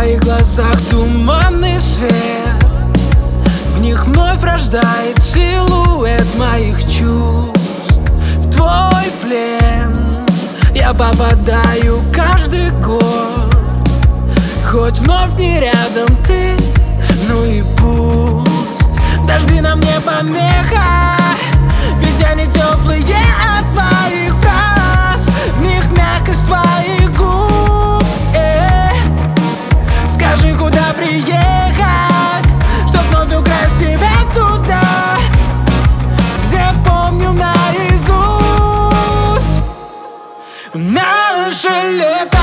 твоих глазах туманный свет, в них вновь рождает силуэт моих чувств. В твой плен я попадаю каждый год, хоть вновь не рядом ты, ну и пусть. Дожди нам не помеха, ведь они теплые от твоих фраз, в них мягкость твоих губ. Скажи, куда приехать, чтоб вновь украсть тебя туда, где помню наизусть наше лето.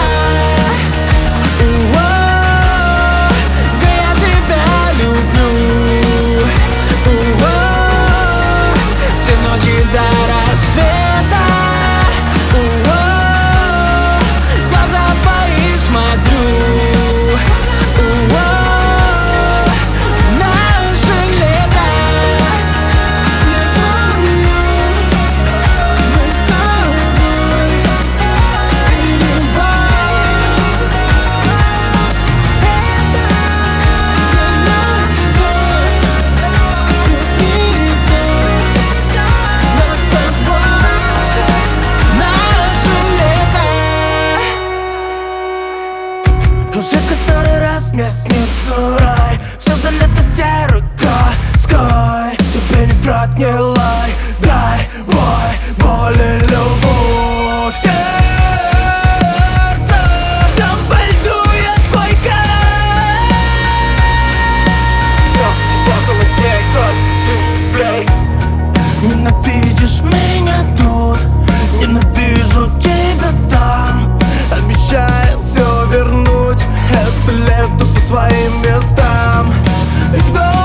Где я тебя люблю, все ночи до рассвета, в глаза твои смотрю. Уже который раз мне снится рай, все залито серой краской. Тебе не враг, не лай, дай бой, боль и любовь. Сердце, сам пойду я твой край. Ненавидишь меня тут, ненавижу тебя там. Обещаю все вернуть, это лето по своим местам. И кто